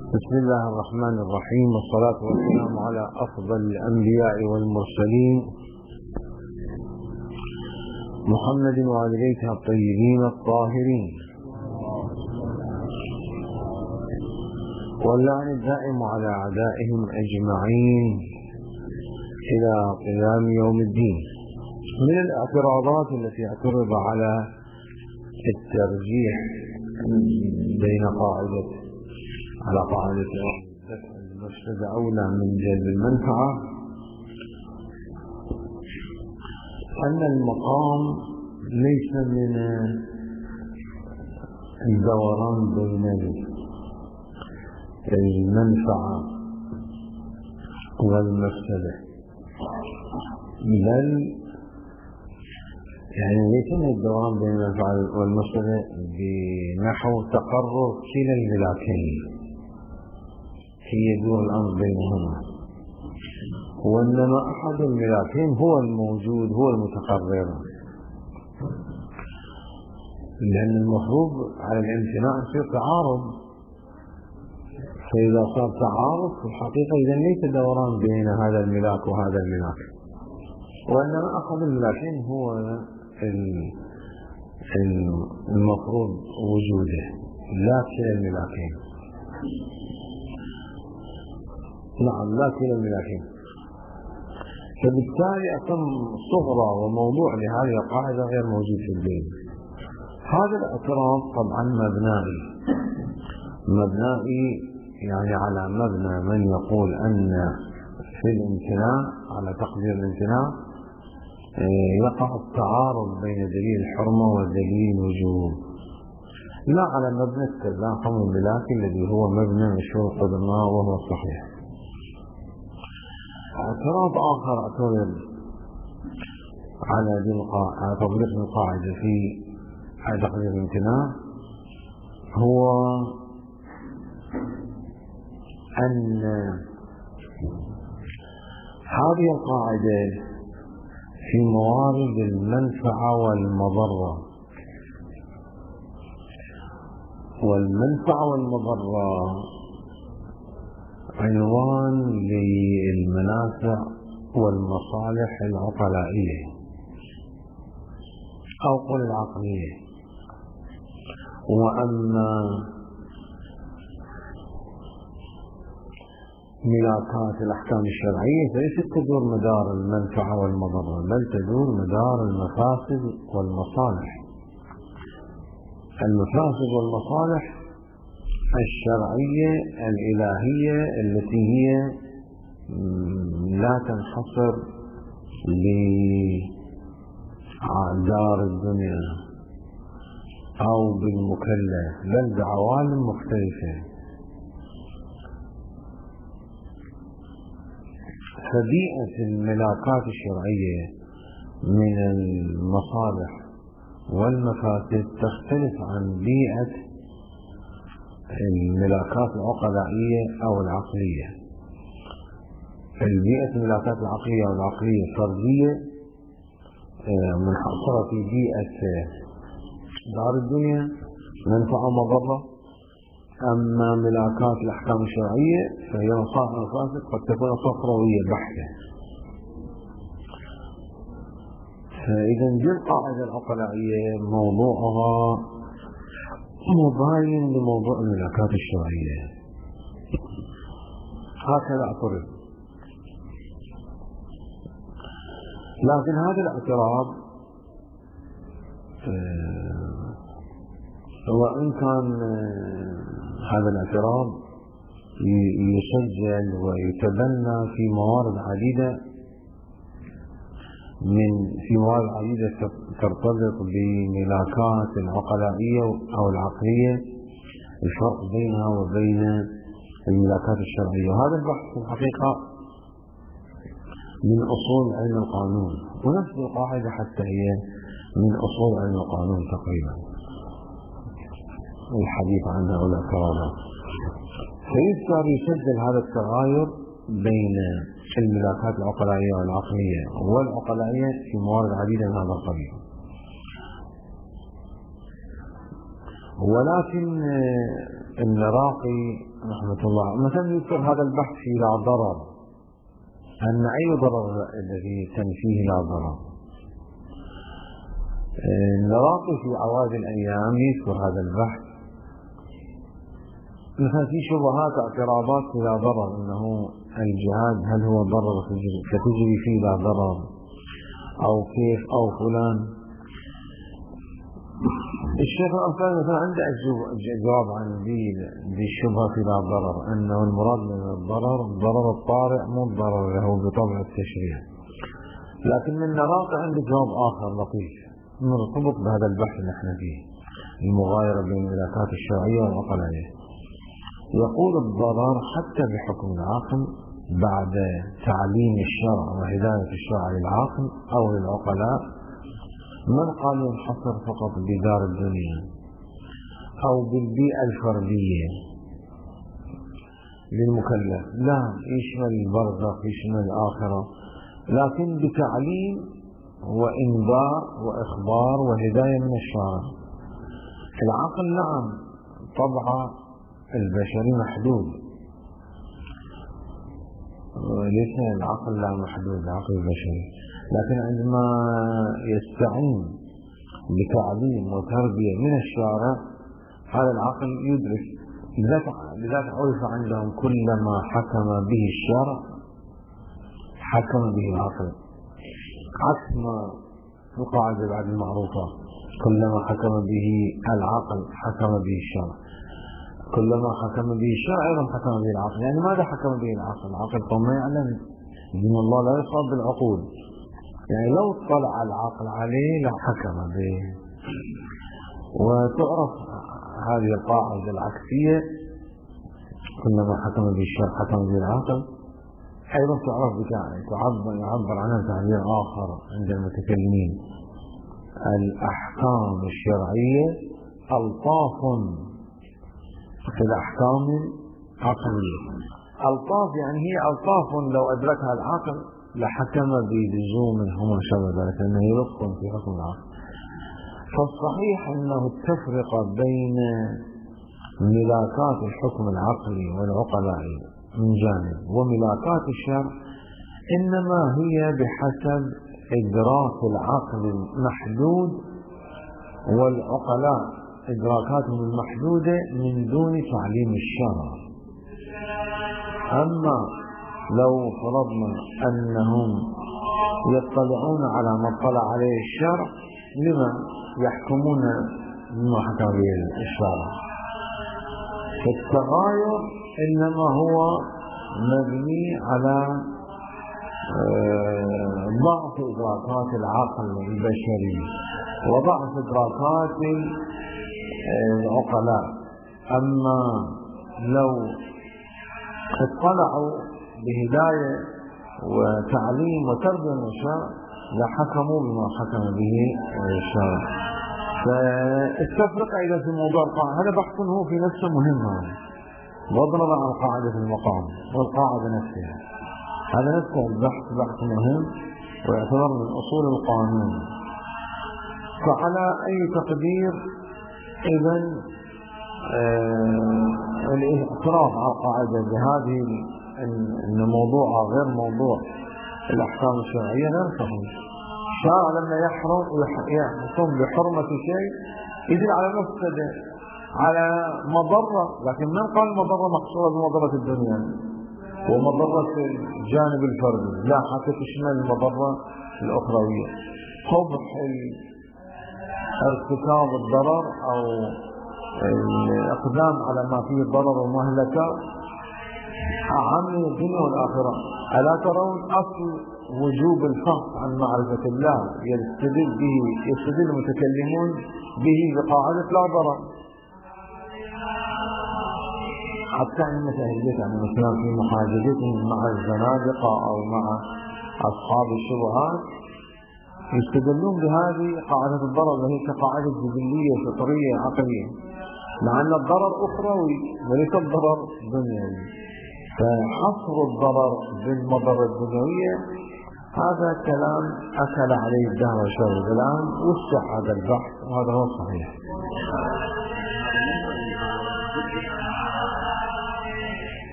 بسم الله الرحمن الرحيم، والصلاة والسلام على أفضل الأنبياء والمرسلين محمد وآل بيته الطيبين الطاهرين، واللعن الدائم على أعدائهم أجمعين إلى قيام يوم الدين. من الاعتراضات التي اعترض على الترجيح بين قاعدة دفع المفسدة أولى من جلب المنفعة أن المقام ليس من الدوران بين المنفعة والمفسدة، بل ليس من الدوران بين المنفعة والمفسدة بنحو تقرر كلا الملاكين يدور الأمر بينهما، وإنما أحد الملاكين هو الموجود، هو المتقرر، لأن المفروض على الامتناع يصير تعارض. فإذا صار تعارض في الحقيقة إذا ليس دوران بين هذا الملاك وهذا الملاك، وإنما أحد الملاكين هو المفروض وجوده، لا كلا الملاكين. نعم، لا كلا الملاكين. فبالتالي أتم صغرى وموضوع لهذه القاعدة غير موجود في الدين. هذا الاعتراض طبعا مبنائي على مبنى من يقول أن في الامتناع، على تقدير الامتناع يقع التعارض بين دليل الحرمة ودليل الوجوب، لا على مبنى التزاحم الملاكي الذي هو مبنى مشهور قدماء وهو صحيح. اعتراض آخر اعترض على تطبيق القاعدة في تقدير الامتناع هو أن هذه القاعدة في موارد المنفعة والمضرة، والمنفعة والمضرة عنوان للمنافع والمصالح العقلائية أو قل العقلية، وأما ملاكات الأحكام الشرعية فليست تدور مدار المنفعة والمضرة، بل تدور مدار المفاسد والمصالح. المفاسد والمصالح الشرعية الإلهية التي هي لا تنحصر لدار الدنيا أو بالمكلف، بل بعوالم مختلفة. فبيئة الملاكات الشرعية من المصالح والمفاسد تختلف عن بيئة الملاكات العقلائية أو العقلية. البيئة الملاكات العقلية أو العقلية الفردية منحصرة في بيئة دار الدنيا منفعة ومضرة، أما ملاكات الأحكام الشرعية فهي مصالح ومفاسد قد تكون صفراوية بحتة. فإذا دي القاعدة العقلائية موضوعها مباين لموضوع الملاكات الشرعية، هكذا اعترض. لكن هذا الاعتراض وإن كان هذا الاعتراض يسجل ويتبنى في موارد عديدة ترتبط بملاكات العقلائية أو العقلية، الفرق بينها وبين الملاكات الشرعية. وهذا البحث في الحقيقة من أصول علم القانون، ونفس القاعدة حتى هي من أصول علم القانون تقريبا الحديث عنها والاعتراضات. فيذكر يسجل هذا التغاير بين الملاكات العقلائية والعقلية والعقلائية في موارد عديدة من هذا القبيل. ولكن العراقي رحمة الله مثلا يذكر هذا البحث في لا ضرر، أن أي ضرر الذي تنفيه لا ضرر. العراقي في أوائل الأيام يذكر هذا البحث، مثلا في شبهات اعتراضات في لا ضرر، أنه الجهاد هل هو ضرر فتجري فيه لا ضرر أو كيف أو فلان. الشيخ الأنصاري مثلا عنده جواب عن ذي الشبهة في لا ضرر، أنه المراد من الضرر الطارئ مو الضرر له بطبع التشريع. لكن من العراقي عنده جواب آخر لطيف مرتبط بهذا البحث اللي احنا فيه، المغايرة بين الملاكات الشرعية والعقلانية. يقول الضرر حتى بحكم العقل بعد تعليم الشرع وهداية الشرع للعقل أو للعقلاء، من قال ينحصر فقط بدار الدنيا أو بالبيئة الفردية للمكلف، لا، يشمل البرزخ يشمل الآخرة، لكن بتعليم وإنذار وإخبار وهداية من الشارع. العقل نعم طبع البشري محدود، ليس العقل لا محدود، العقل البشري، لكن عندما يستعين بتعليم وتربية من الشارع هذا العقل يدرك. لذلك عرف عندهم كلما حكم به الشرع حكم به العقل، عكس ما القاعدة بعد المعروفة، كلما حكم به العقل حكم به الشرع، كلما حكم به الشرع أيضا حكم به العقل. يعني ماذا حكم به العقل؟ العقل طبعا يعلم إن الله لا يصاب بالعقول، يعني لو اطلع العقل عليه لحكم به. وتعرف هذه القاعدة العكسية، كلما حكم به الشرع حكم به العقل، أيضا تعرف يعبر عنها تعبير آخر عند المتكلمين، الأحكام الشرعية ألطاف في الأحكام العقلية. ألطاف يعني هي ألطاف لو أدركها العقل لحكم بلزوم وما شابه ذلك، أنه يلطف في حكم العقل. فالصحيح أنه التفرقة بين ملاكات الحكم العقلي والعقلائي من جانب وملاكات الشرع إنما هي بحسب إدراك العقل المحدود والعقلاء إدراكاتهم المحدودة من دون تعليم الشرع. أما لو فرضنا أنهم يطلعون على ما اطلع عليه الشرع لما يحكمون بما حكم به الشرع؟ فالتغاير إنما هو مبني على ضعف إدراكات العقل البشري وضعف إدراكات العقلاء. أما لو اطلعوا بهداية وتعليم وتربية من الشرع لحكموا بما حكم به الشرع. فالتفرقة إذا في موضوع القاعدة هذا بحث هو في نفسه مهم، واضرب عن القاعدة المقام والقاعدة نفسها، هذا نفسه البحث بحث مهم ويعتبر من أصول القانون. فعلى أي تقدير إذن الاعتراف على القاعدة بهذه أن موضوعها غير موضوع الأحكام الشرعية غير صحيح. الشرع لما يحكم بحرمة شيء يدل على مفسدة على مضرة، لكن من قال المضرة مقصورة بمضرة الدنيا ومضرة الجانب الفردي، لا، حتى تشمل المضرة الأخروية، قبح ارتكاب الضرر أو الإقدام على ما فيه ضرر ومهلكة أعم من الدنيا والآخرة. ألا ترون أصل وجوب الفحص عن معرفة الله يستدل المتكلمون به بقاعدة لا ضرر. حتى أن المتأهلات عن الإسلام في محاججتهم مع الزنادقة أو مع أصحاب الشبهات يستدلون بهذه قاعدة الضرر وهي كقاعدة جبلية فطرية عقلية، مع أن الضرر أخروي وليس الضرر دنيوي. فحصر الضرر بالمضرة الدنيوية هذا كلام أكل عليه الدهر والشر. الآن وسع هذا البحث وهذا هو الصحيح.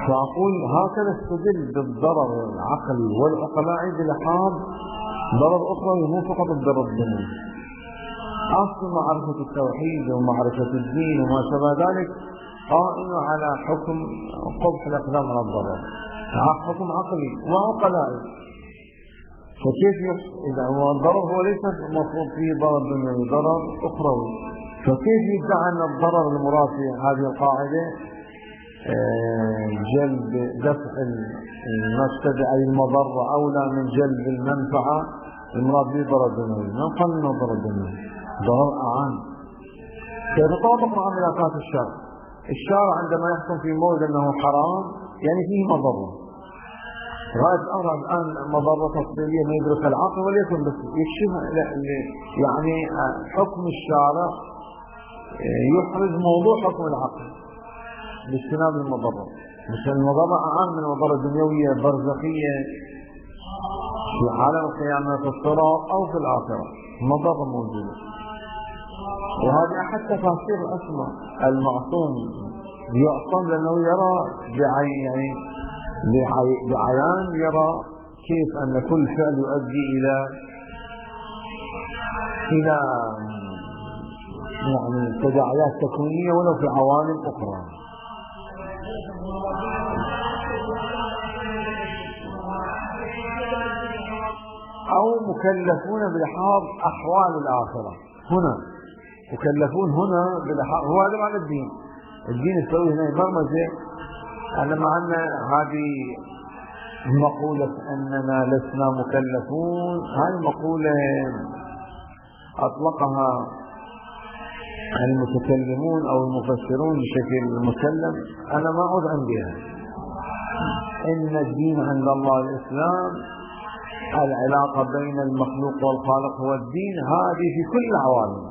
فأقول هكذا استدل بالضرر العقلي والعقلائي بلحاظ ضرر أخرى مو فقط الضرر الدنيوي. أصل معرفة التوحيد ومعرفة الدين وما شابه ذلك قائم على حكم قبح الأقدام على الضرر، حكم عقلي وعقلائي. فكيف إذا هو الضرر هو ليس مفروض فيه ضرر دنيوي، ضرر أخروي، فكيف يدعى أن الضرر المراد في هذه القاعدة جلب دفع المفسدة أي المضرة أولى من جلب المنفعة؟ المراد به ضرر دنيوي، ما قال إنه ضرر دنيوي، ضرر أعان. يتطابق مع ملاكات الشرع. الشارع عندما يحكم في موضع أنه حرام يعني فيه مضرة، غاية أمر الآن مضرة تفصيلية ما يدرك العقل وليكن بس يكشفها، يعني حكم الشارع يحرز موضوع حكم العقل باجتناب المضرة. مثل المضرة أعم من المضرة الدنيوية برزخية في عالم القيامة في الصراط أو في الآخرة، المضرة موجودة. وهذه أحد تفاسير الأسماء. المعصوم يعصم لأنه يرى بعيان يرى كيف أن كل فعل يؤدي إلى يعني تداعيات تكوينية ولو في عوالم أخرى. أو مكلفون بلحاظ أحوال الآخرة. هنا مكلفون هنا بلحاظ، هو هذا معنى الدين. الدين يسوي هنا برمجة أن معنا هذه مقولة أننا لسنا مكلفون. هذه مقولة أطلقها المتكلمون أو المفسرون بشكل مسلم، أنا ما أعود عندها. إن الدين عند الله الإسلام، العلاقة بين المخلوق والخالق هو الدين، هذه في كل العوالم.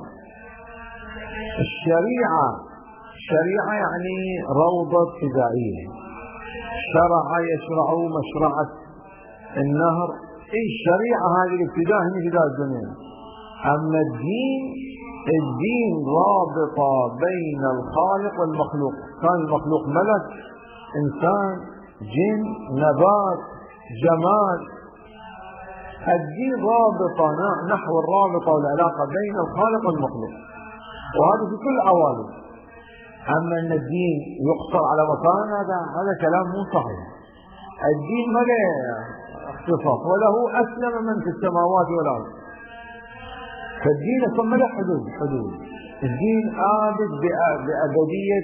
الشريعة يعني روضة ابتدائية، شرع يشرع مشرعة النهر، اي الشريعة هذه الابتداء هي ابتداء الدنيا. اما الدين رابطة بين الخالق والمخلوق، كان المخلوق ملك، انسان، جن، نبات، جمال. الدين رابطة نحو الرابطة والعلاقة بين الخالق والمخلوق، وهذا في كل العوالم. أما أن الدين يقصر على مكان، هذا كلام مو صحيح. الدين ما له اختصاص، وله أسلم من في السماوات والأرض. فالدين ثم له حدود. الدين آبد بأبدية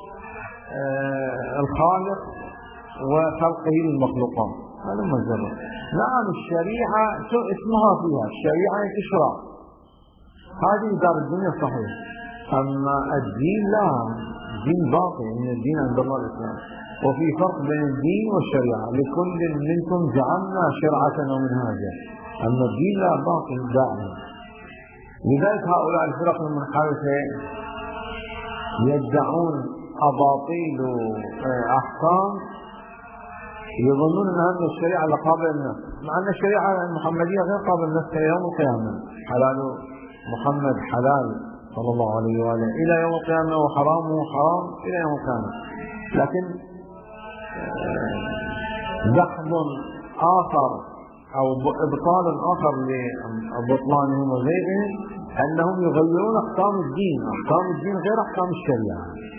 الخالق وخلقه للمخلوقات، هذا مجرد. نعم الشريعة اسمها فيها الشريعة تشرع، هذه دار الدنيا صحيح. أما الدين لا، الدين باقي، إن الدين عند الله الإسلام. وفي فرق بين الدين والشريعة، لكل منكم جعلنا شرعة ومنهاجا. أما الدين لا، باقي دائما. لذلك هؤلاء الفرق المنحرفة يدعون أباطيل أحكام، يظنون أن هذه الشريعة قابلة للنفس، مع أن الشريعة المحمدية غير قابلة للنفس إلى يوم القيامة. حلال محمد حلال صلى الله عليه وآله إلى يوم القيامة، وحرامه حرام إلى يوم القيامة. لكن دحض آخر أو إبطال آخر لبطلانهم وغيرهم أنهم يغيرون أحكام الدين. أحكام الدين غير أحكام الشريعة.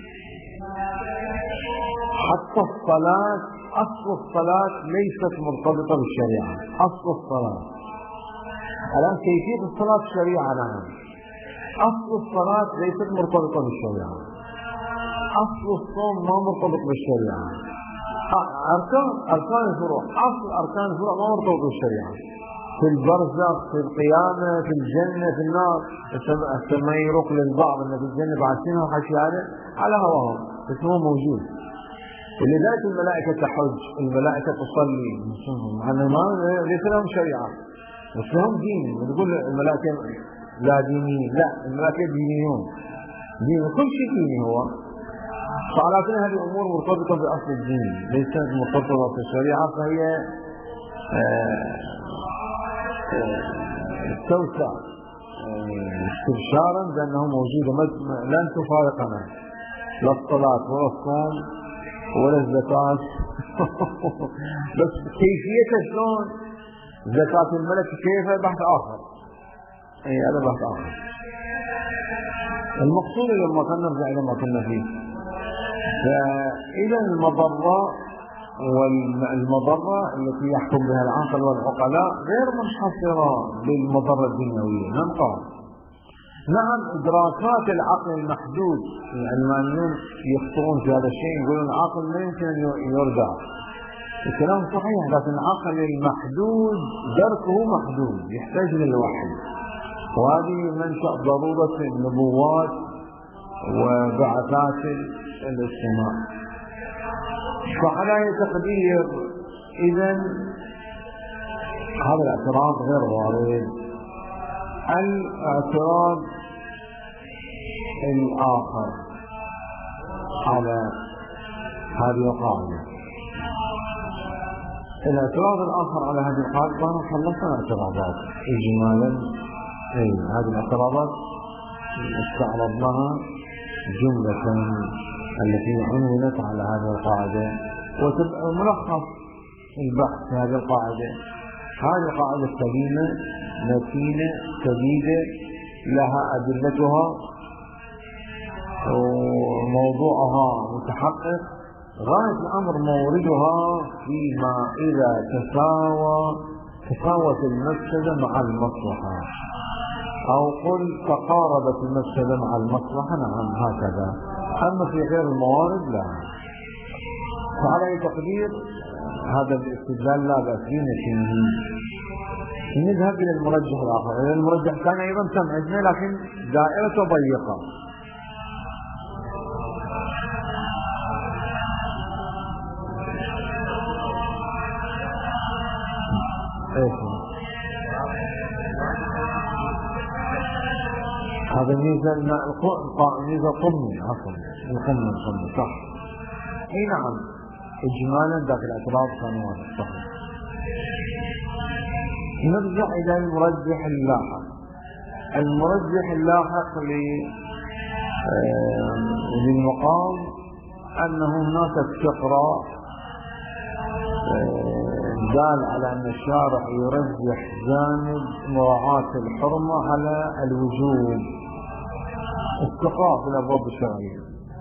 حتى الصلاة، أصل الصلاة ليست مرتبطة بالشريعة. أصل الصلاة الآن كيفية الصلاة شريعة، نعم. أصل الصلاة ليست مرتبطة بالشريعة. أصل الصوم ما مرتبط بالشريعة. أركان الفروع، أصل أركان الفروع ما مرتبط بالشريعة. في البرزخ، في القيامة، في الجنة، في النار. ما يروق للبعض أن في الجنة بعد سنة وحكي على هواهم، بس هو موجود. ولذلك الملائكة تحج، الملائكة تصلي، ما ليس لهم شريعة بس لهم دين. نقول الملائكة لا دينيين، لا، الملائكة دينيون، دين كل شيء ديني هو. فعلى كل هذه الأمور مرتبطة بأصل الدين، ليست مرتبطة بالشريعة، فهي توسع استبشارا بأنه موجودة لن تفارقنا، لا الصلاة ولا الصوم ولا الزكاة بس كيفيتها شلون زكاة الملك كيف بحث آخر. هذا بحث آخر. المقصود لما كنا نرجع إلى ما كنا فيه. فإذا المضرة التي يحكم بها العقل والعقلاء غير منحصرة بالمضرة الدنيوية. نعم إدراكات العقل المحدود، العلمانيون يخطئون في هذا الشيء، يقولون العقل لا يمكن أن يرجع. الكلام صحيح، لكن العقل المحدود دركه محدود يحتاج للوحي، وهذه منشأ ضرورة النبوات وبعثات الاجتماع. فعلى تقدير إذن هذا الاعتراض غير وارد. الاعتراض الآخر على هذه القاعدة، الاعتراض الآخر على هذه القاعدة خلصنا اعتراضات إجمالا. هذه الاعتراضات استعرضناها جملة التي عنونت على هذه القاعدة، وتبقى ملخص البحث في هذه القاعدة. هذه القاعدة سليمة متينة سديدة لها أدلتها وموضوعها متحقق، غاية الأمر موردها فيما إذا تساوت المفسدة مع المصلحة، أو قل تقاربت المفسدة مع المصلحة. نعم هكذا. أما في غير الموارد لا. فعلى أي تقدير هذا الاستدلال لا بأس به فيه. نذهب إلى المرجح الآخر. المرجح كان أيضا سمعتنا لكن دائرته ضيقة. هذا ميزة قمي عفوا القمي صح. اي نعم اجمالا ذاك الاعتراض كان واضح صحيح. نرجع الى المرجح اللاحق. المرجح اللاحق للمقام انه هناك استقراء دال على أن الشارع يرجح جانب مراعاة الحرمة على الوجوب، استقراء في الأبواب الشرعية،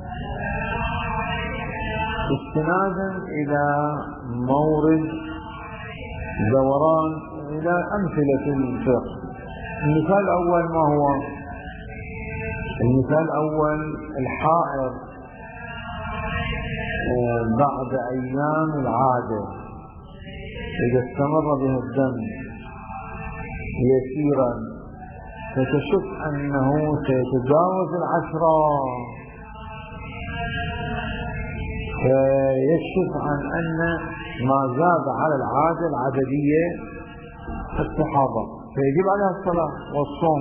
استنادا إلى مورد دوران إلى أمثلة الفقه. المثال الأول ما هو؟ المثال الأول الحائض بعد أيام العادة إذا استمر بها الدم يسيرا فتشك أنه سيتجاوز 10، فيكشف عن أن ما زاد على العادة العددية الصحابة فيجب عليها الصلاة والصوم،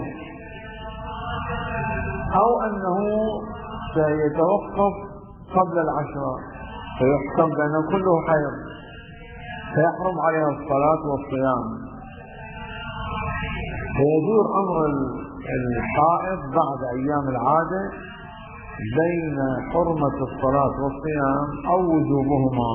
أو أنه سيتوقف قبل 10 فيحكم بأنه كله حيض فيحرم عليها الصلاة والصيام. فيدور أمر الحائض بعد أيام العادة بين حرمة الصلاة والصيام أو وجوبهما.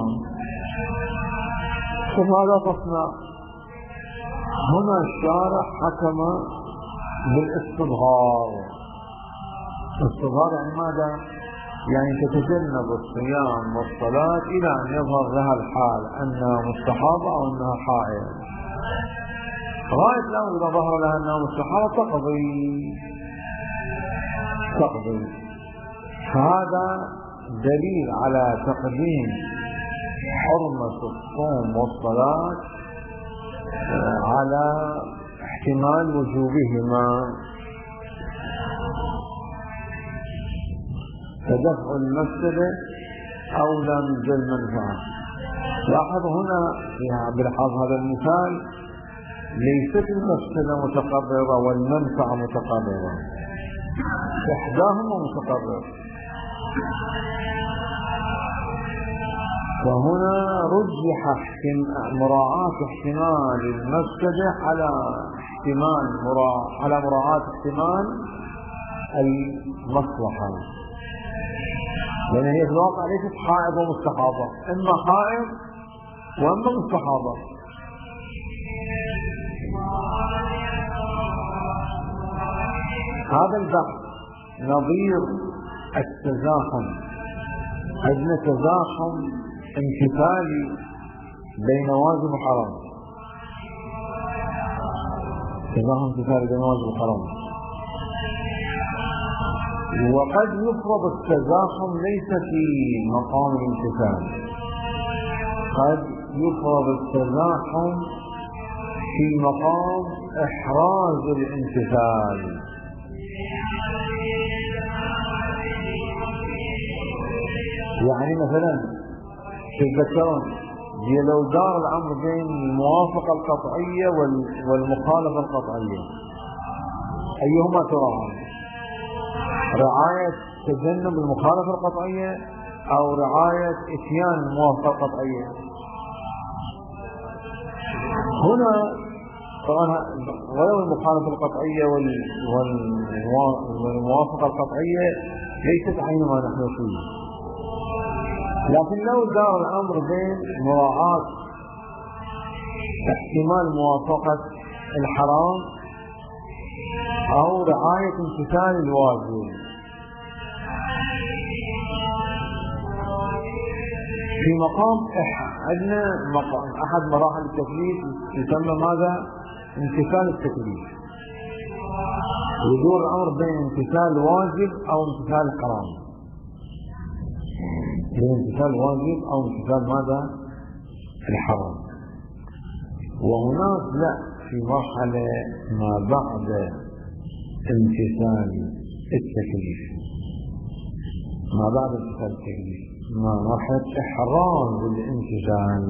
فماذا تصنع؟ هنا الشارع حكم بالاستظهار. الاستظهار يعني ماذا؟ يعني تتجنب الصيام والصلاة إلى أن يظهر لها الحال أنها مستحاضة أو أنها حائض. غاية الأمر إذا ظهر لها أنها مستحاضة تقضي. فهذا دليل على تقديم حرمة الصوم والصلاة على احتمال وجوبهما، فدفع المفسدة أولى من جلب المنفعة. لاحظ هنا بلحاظ هذا المثال ليست المفسدة متقررة والمنفعة متقررة، إحداهما متقرر. فهنا رجح مراعاة احتمال المفسدة على مراعاة احتمال المصلحة. لأن هي في الواقع ليست حائض ومستحاضة، إما حائض وإما مستحاضة. هذا البحث نظير التزاحم، عندنا تزاحم امتثالي بين واجب وحرام، تزاحم امتثالي بين واجب وحرام، وقد يفرض التزاحم ليس في مقام الامتثال، قد يفرض التزاحم في مقام إحراز الامتثال. يعني مثلا تتذكرون لو دار الأمر بين الموافقة القطعية والمخالفة القطعية، أيهما تراعى؟ رعاية تجنب المخالفة القطعية أو رعاية إتيان الموافقة القطعية؟ هنا طبعا ولو المخالفة القطعية والموافقة القطعية ليست عين ما نحن فيه، لكن لو دار الأمر بين مراعاة احتمال موافقة الحرام أو رعاية امتثال الواجب، في مقام عندنا أحد مراحل التكليف يسمى ماذا؟ امتثال التكليف، يدور الأمر بين امتثال واجب أو امتثال حرام، بين امتثال واجب أو امتثال ماذا؟ الحرام. وهناك لا، في مرحلة ما بعد امتثال التكليف، ما بعد امتثال التكليف، مرحلة إحراز الامتثال.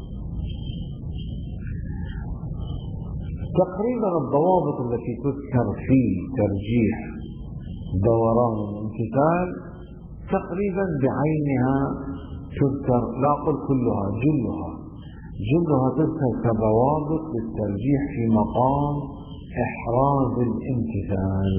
تقريبا الضوابط التي تذكر في ترجيح دوران الامتثال تقريبا بعينها تذكر، لا أقول كلها، جلها تذكر كضوابط للترجيح في مقام إحراز الامتثال.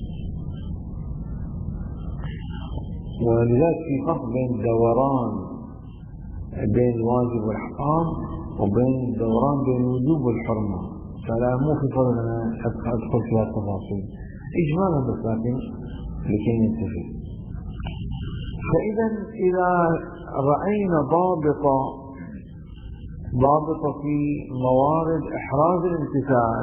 ولذلك في فرق بين دوران بين الواجب والحرام وبين دوران بين الوجوب والحرمة، فلا مو في فرق أنا أدخل فيها التفاصيل إجمالا بس لكن لكي نتفق. فإذا إذا رأينا ضابطة في موارد إحراز الامتثال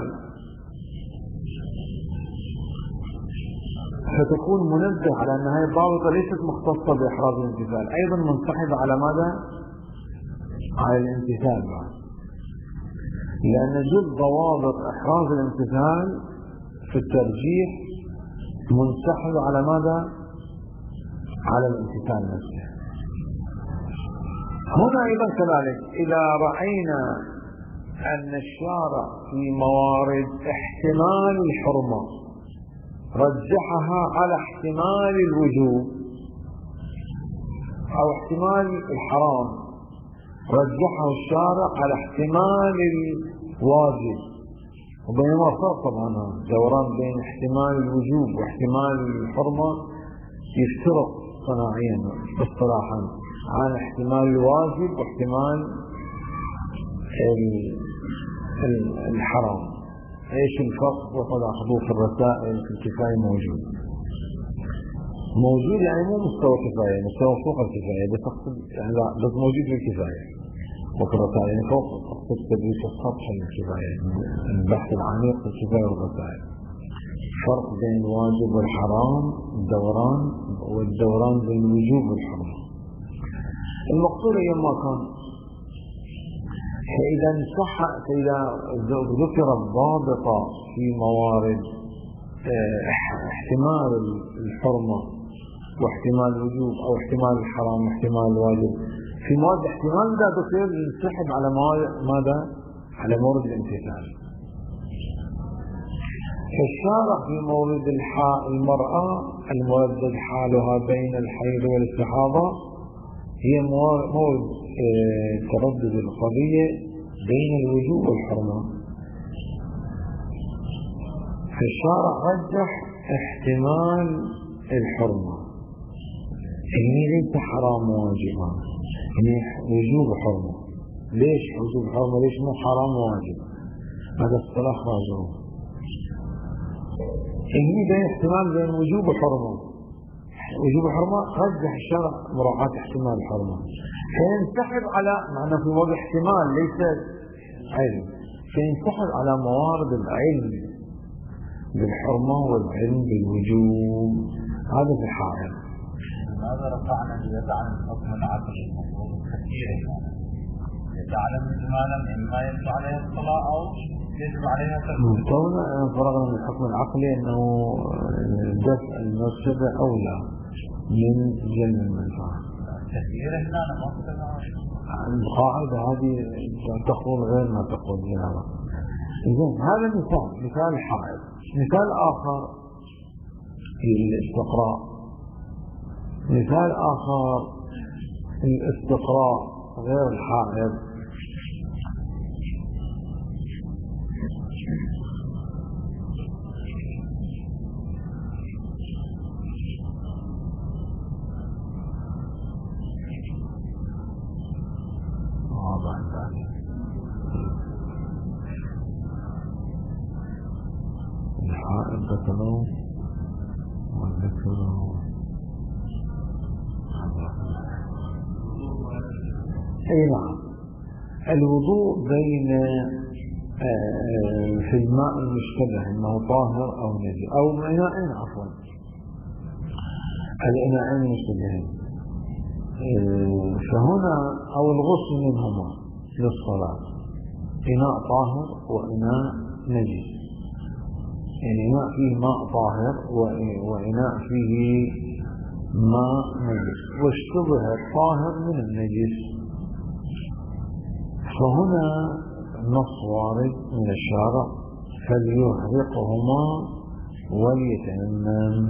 فتكون منبه على أن هذه الضابطة ليست مختصة بإحراز الامتثال، أيضا منسحبة على ماذا؟ على الامتثال، لأن جزء ضوابط إحراز الامتثال في الترجيح منسحب على ماذا؟ على الامتثال نفسه. هنا أيضا كذلك إذا رأينا أن الشارع في موارد احتمال الحرمة رجحها على احتمال الوجوب أو احتمال الحرام، رجحه الشارع على احتمال الواجب، وبينما فرق طبعا دوران بين احتمال الوجوب واحتمال الحرمة يفترق صناعيا اصطلاحا عن احتمال الواجب واحتمال الحرام. ايش الفرق؟ وقد اخذوه في الرسائل في الكفاية موجود يعني مو مستوى كفاية، مستوى فوق الكفاية، بس اقصد يعني لا بس موجود في الكفاية وفي الرسائل، يعني فوق اقصد تدريس السطح الكفاية، البحث العميق في الكفاية والرسائل. فرق بين الواجب والحرام والدوران بين الوجوب والحرام. المقصود أيما كان، فإذا ذكر الضابطة في موارد احتمال الحرمة واحتمال الوجوب أو احتمال الحرام واحتمال الواجب، في موارد احتمال ذا تصير ينسحب على ماذا؟ على مورد الامتثال. فالشارع في مورد المرأة المردد حالها بين الحيض والاستحاضة هي مورد تردد القضية بين الوجوب والحرمة، فالشارع رجح احتمال الحرمة يعني ليس حرام واجبا، يعني وجوب حرمة. ليش وجوب حرمة؟ ليش مو حرام واجب؟ هذا اصطلاح راجعه. يعني ده احتمال بين وجوب وحرمة. وجوب حرمة رجح الشرع مراعاة احتمال الحرمة، فينسحب على معنى في وضع احتمال ليس علم، فينسحب على موارد العلم بالحرمة والعلم بالوجوب. هذا في الحائط. لماذا رفعنا اليد عن الحكم العقلي المفروض التفكير؟ يتعلم اجمالا اما يجب عليها الصلاة او يجب عليها التفكير. كون فرغنا من الحكم العقلي انه دفع المفسدة اولى من جلب المنفعة. التفكير هنا القاعدة هذه تقول غير ما تقول جنابة. إذن هذا مثال حائط. مثال آخر في الاستقراء، مثال آخر الاستقراء غير الحائط. الحائط ذكره والذكره اي نعم. الوضوء بين في الماء المشتبه انه طاهر او نجس او اناءين، عفوا الاناءين المشتبهين، فهنا او الغسل منهما للصلاة، اناء طاهر واناء نجس. يعني إناء فيه ماء طاهر وإناء فيه ماء نجس، واشتبه الطاهر من النجس. فهنا نص وارد من الشارع فليحرقهما وليتيمم،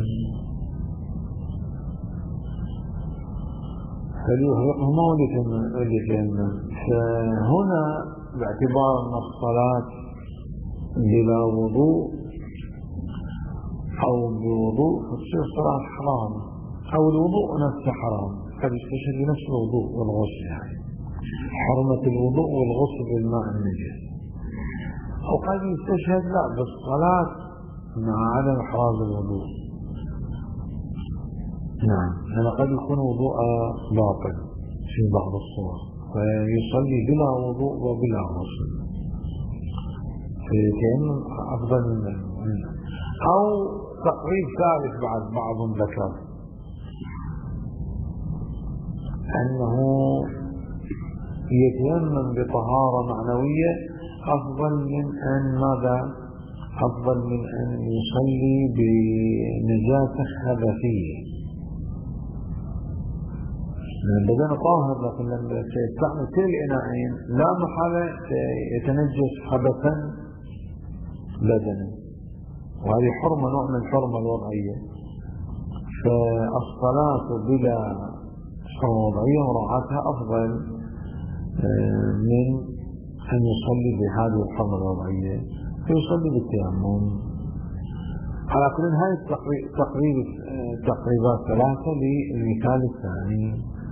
فهنا باعتبار أن الصلاة بلا وضوء أو بوضوء فتصير الصلاة حرام، أو الوضوء نفسه حرام، قد يستشهد بنفس الوضوء والغسل، يعني حرمة الوضوء والغسل بالماء النجس. أو قد يستشهد لا بالصلاة مع عدم إحراز الوضوء. نعم، هذا قد يكون وضوء باطل في بعض الصور فيصلي بلا وضوء وبلا غسل، فيتيمم أفضل منه. أو تقريب ثالث بعضهم ذكر أنه يتيمم بطهارة معنوية أفضل من أن يصلي بنجاسة خبثية. البدن طاهر لكن لما يستعمل كل الإناءين لا محالة يتنجس خبثا بدنا، وهذه حرمة، نوع من الحرمة الوضعية. فالصلاة بلا حرمة وضعية مراعاتها أفضل من أن يصلي بهذه الحرمة الوضعية، فيصلي بالتيمم. على كل هذه تقريبات ثلاثة للمثال الثاني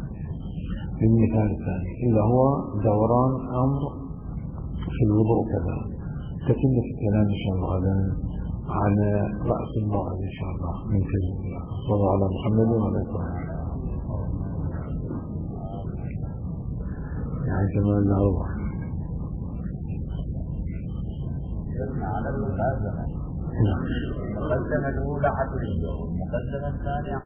اللي هو دوران أمر في الوضوء كذا. تتم في الكلام إن شاء الله غدا على رأس الموعد إن شاء الله من كلمة الله. صلى الله على محمد وعلى آله يعني كما أن الله على الملازمة. المقدمة الأولى عدل، المقدمة الثانية